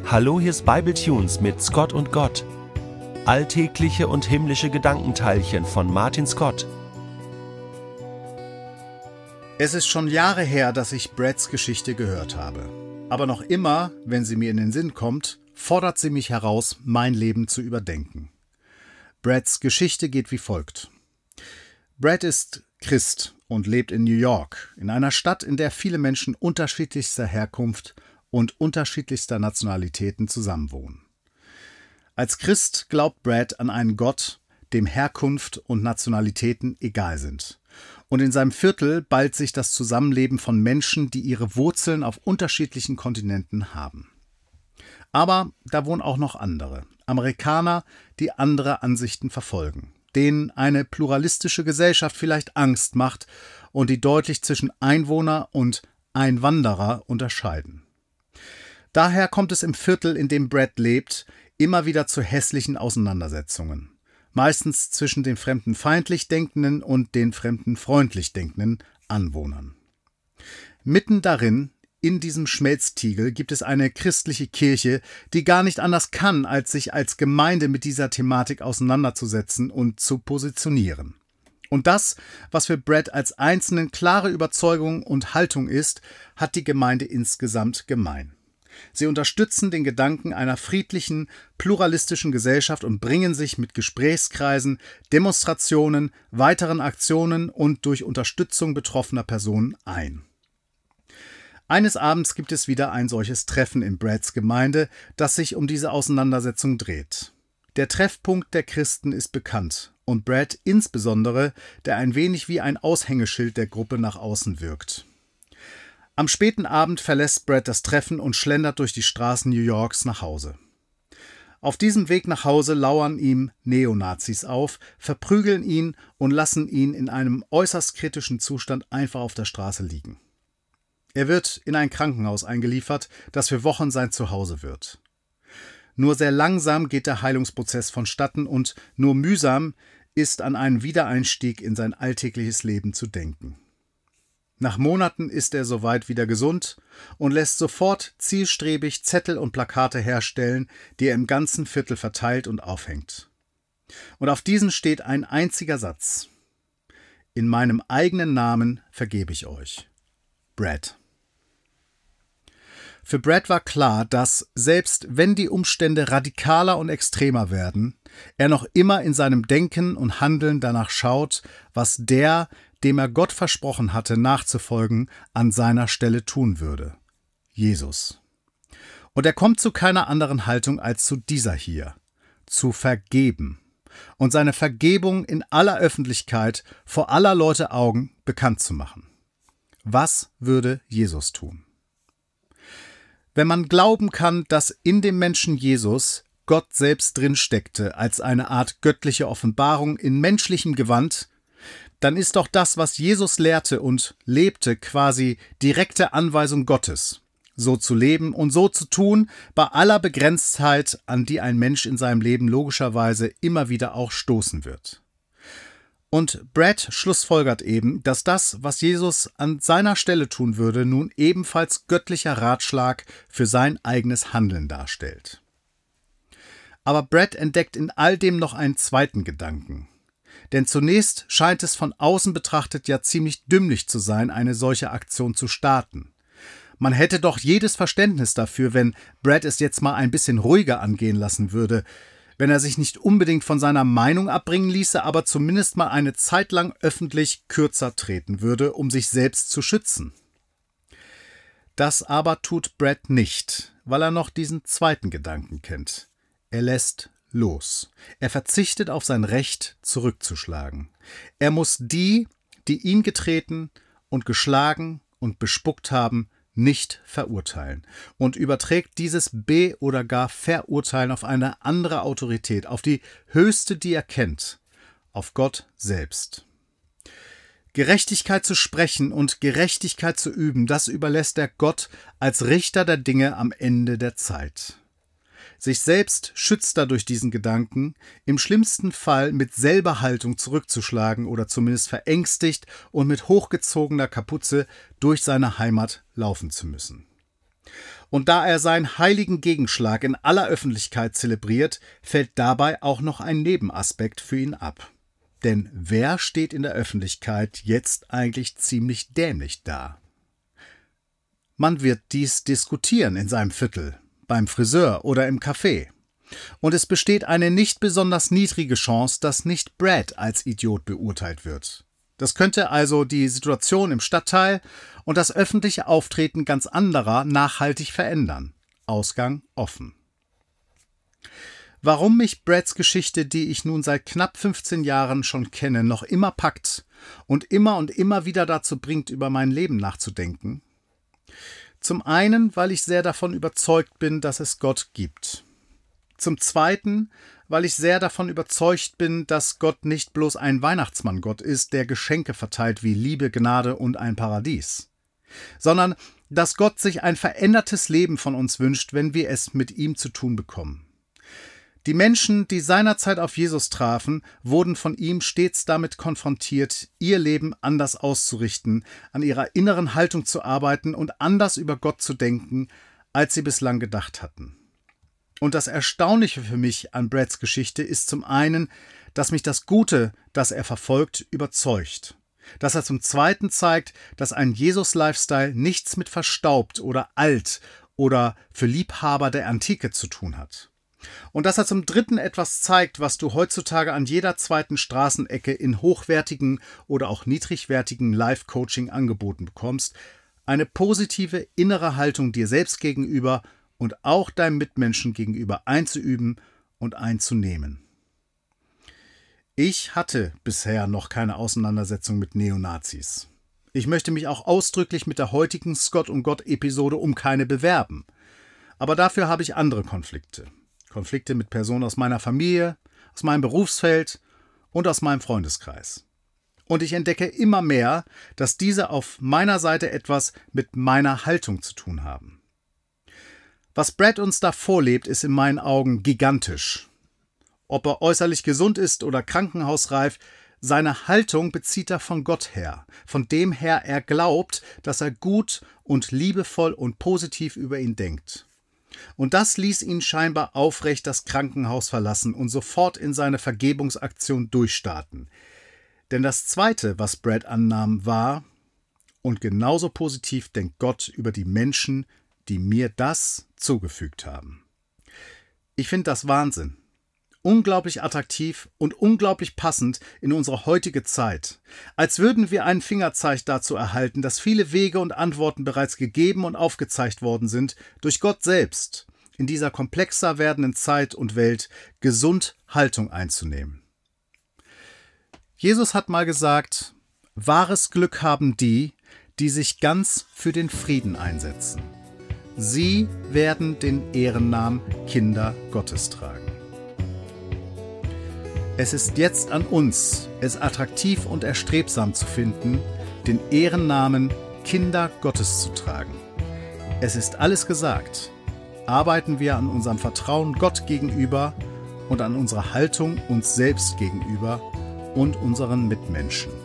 Hallo, hier ist Bible Tunes mit Scott und Gott. Alltägliche und himmlische Gedankenteilchen von Martin Scott. Es ist schon Jahre her, dass ich Brads Geschichte gehört habe. Aber noch immer, wenn sie mir in den Sinn kommt, fordert sie mich heraus, mein Leben zu überdenken. Brads Geschichte geht wie folgt. Brad ist Christ und lebt in New York, in einer Stadt, in der viele Menschen unterschiedlichster Herkunft und unterschiedlichster Nationalitäten zusammenwohnen. Als Christ glaubt Brad an einen Gott, dem Herkunft und Nationalitäten egal sind. Und in seinem Viertel ballt sich das Zusammenleben von Menschen, die ihre Wurzeln auf unterschiedlichen Kontinenten haben. Aber da wohnen auch noch andere, Amerikaner, die andere Ansichten verfolgen, denen eine pluralistische Gesellschaft vielleicht Angst macht und die deutlich zwischen Einwohner und Einwanderer unterscheiden. Daher kommt es im Viertel, in dem Brad lebt, immer wieder zu hässlichen Auseinandersetzungen. Meistens zwischen den fremdenfeindlich denkenden und den fremdenfreundlich denkenden Anwohnern. Mitten darin, in diesem Schmelztiegel, gibt es eine christliche Kirche, die gar nicht anders kann, als sich als Gemeinde mit dieser Thematik auseinanderzusetzen und zu positionieren. Und das, was für Brad als Einzelnen klare Überzeugung und Haltung ist, hat die Gemeinde insgesamt gemein. Sie unterstützen den Gedanken einer friedlichen, pluralistischen Gesellschaft und bringen sich mit Gesprächskreisen, Demonstrationen, weiteren Aktionen und durch Unterstützung betroffener Personen ein. Eines Abends gibt es wieder ein solches Treffen in Brads Gemeinde, das sich um diese Auseinandersetzung dreht. Der Treffpunkt der Christen ist bekannt und Brad insbesondere, der ein wenig wie ein Aushängeschild der Gruppe nach außen wirkt. Am späten Abend verlässt Brad das Treffen und schlendert durch die Straßen New Yorks nach Hause. Auf diesem Weg nach Hause lauern ihm Neonazis auf, verprügeln ihn und lassen ihn in einem äußerst kritischen Zustand einfach auf der Straße liegen. Er wird in ein Krankenhaus eingeliefert, das für Wochen sein Zuhause wird. Nur sehr langsam geht der Heilungsprozess vonstatten und nur mühsam ist an einen Wiedereinstieg in sein alltägliches Leben zu denken. Nach Monaten ist er soweit wieder gesund und lässt sofort zielstrebig Zettel und Plakate herstellen, die er im ganzen Viertel verteilt und aufhängt. Und auf diesen steht ein einziger Satz: In meinem eigenen Namen vergebe ich euch. Brad. Für Brad war klar, dass, selbst wenn die Umstände radikaler und extremer werden, er noch immer in seinem Denken und Handeln danach schaut, was der, dem er Gott versprochen hatte, nachzufolgen, an seiner Stelle tun würde: Jesus. Und er kommt zu keiner anderen Haltung als zu dieser hier: zu vergeben. Und seine Vergebung in aller Öffentlichkeit, vor aller Leute Augen, bekannt zu machen. Was würde Jesus tun? Wenn man glauben kann, dass in dem Menschen Jesus Gott selbst drinsteckte als eine Art göttliche Offenbarung in menschlichem Gewand, dann ist doch das, was Jesus lehrte und lebte, quasi direkte Anweisung Gottes, so zu leben und so zu tun, bei aller Begrenztheit, an die ein Mensch in seinem Leben logischerweise immer wieder auch stoßen wird. Und Brad schlussfolgert eben, dass das, was Jesus an seiner Stelle tun würde, nun ebenfalls göttlicher Ratschlag für sein eigenes Handeln darstellt. Aber Brad entdeckt in all dem noch einen zweiten Gedanken. Denn zunächst scheint es von außen betrachtet ja ziemlich dümmlich zu sein, eine solche Aktion zu starten. Man hätte doch jedes Verständnis dafür, wenn Brad es jetzt mal ein bisschen ruhiger angehen lassen würde, wenn er sich nicht unbedingt von seiner Meinung abbringen ließe, aber zumindest mal eine Zeit lang öffentlich kürzer treten würde, um sich selbst zu schützen. Das aber tut Brad nicht, weil er noch diesen zweiten Gedanken kennt. Er lässt los. Er verzichtet auf sein Recht, zurückzuschlagen. Er muss die, die ihn getreten und geschlagen und bespuckt haben, nicht verurteilen und überträgt dieses Be- oder gar Verurteilen auf eine andere Autorität, auf die höchste, die er kennt, auf Gott selbst. Gerechtigkeit zu sprechen und Gerechtigkeit zu üben, das überlässt er Gott als Richter der Dinge am Ende der Zeit. Sich selbst schützt er durch diesen Gedanken, im schlimmsten Fall mit selber Haltung zurückzuschlagen oder zumindest verängstigt und mit hochgezogener Kapuze durch seine Heimat laufen zu müssen. Und da er seinen heiligen Gegenschlag in aller Öffentlichkeit zelebriert, fällt dabei auch noch ein Nebenaspekt für ihn ab. Denn wer steht in der Öffentlichkeit jetzt eigentlich ziemlich dämlich da? Man wird dies diskutieren in seinem Viertel, beim Friseur oder im Café. Und es besteht eine nicht besonders niedrige Chance, dass nicht Brad als Idiot beurteilt wird. Das könnte also die Situation im Stadtteil und das öffentliche Auftreten ganz anderer nachhaltig verändern. Ausgang offen. Warum mich Brads Geschichte, die ich nun seit knapp 15 Jahren schon kenne, noch immer packt und immer wieder dazu bringt, über mein Leben nachzudenken? Zum einen, weil ich sehr davon überzeugt bin, dass es Gott gibt. Zum zweiten, weil ich sehr davon überzeugt bin, dass Gott nicht bloß ein Weihnachtsmanngott ist, der Geschenke verteilt wie Liebe, Gnade und ein Paradies, sondern dass Gott sich ein verändertes Leben von uns wünscht, wenn wir es mit ihm zu tun bekommen. Die Menschen, die seinerzeit auf Jesus trafen, wurden von ihm stets damit konfrontiert, ihr Leben anders auszurichten, an ihrer inneren Haltung zu arbeiten und anders über Gott zu denken, als sie bislang gedacht hatten. Und das Erstaunliche für mich an Brads Geschichte ist zum einen, dass mich das Gute, das er verfolgt, überzeugt. Dass er zum Zweiten zeigt, dass ein Jesus-Lifestyle nichts mit verstaubt oder alt oder für Liebhaber der Antike zu tun hat. Und dass er zum Dritten etwas zeigt, was du heutzutage an jeder zweiten Straßenecke in hochwertigen oder auch niedrigwertigen Life-Coaching angeboten bekommst, eine positive innere Haltung dir selbst gegenüber und auch deinem Mitmenschen gegenüber einzuüben und einzunehmen. Ich hatte bisher noch keine Auseinandersetzung mit Neonazis. Ich möchte mich auch ausdrücklich mit der heutigen Scott und Gott-Episode um keine bewerben. Aber dafür habe ich andere Konflikte. Konflikte mit Personen aus meiner Familie, aus meinem Berufsfeld und aus meinem Freundeskreis. Und ich entdecke immer mehr, dass diese auf meiner Seite etwas mit meiner Haltung zu tun haben. Was Brad uns da vorlebt, ist in meinen Augen gigantisch. Ob er äußerlich gesund ist oder krankenhausreif, seine Haltung bezieht er von Gott her, von dem her er glaubt, dass er gut und liebevoll und positiv über ihn denkt. Und das ließ ihn scheinbar aufrecht das Krankenhaus verlassen und sofort in seine Vergebungsaktion durchstarten. Denn das Zweite, was Brad annahm, war: Und genauso positiv denkt Gott über die Menschen, die mir das zugefügt haben. Ich finde das Wahnsinn. Unglaublich attraktiv und unglaublich passend in unsere heutige Zeit. Als würden wir einen Fingerzeig dazu erhalten, dass viele Wege und Antworten bereits gegeben und aufgezeigt worden sind, durch Gott selbst, in dieser komplexer werdenden Zeit und Welt gesund Haltung einzunehmen. Jesus hat mal gesagt: Wahres Glück haben die, die sich ganz für den Frieden einsetzen. Sie werden den Ehrennamen Kinder Gottes tragen. Es ist jetzt an uns, es attraktiv und erstrebsam zu finden, den Ehrennamen Kinder Gottes zu tragen. Es ist alles gesagt. Arbeiten wir an unserem Vertrauen Gott gegenüber und an unserer Haltung uns selbst gegenüber und unseren Mitmenschen.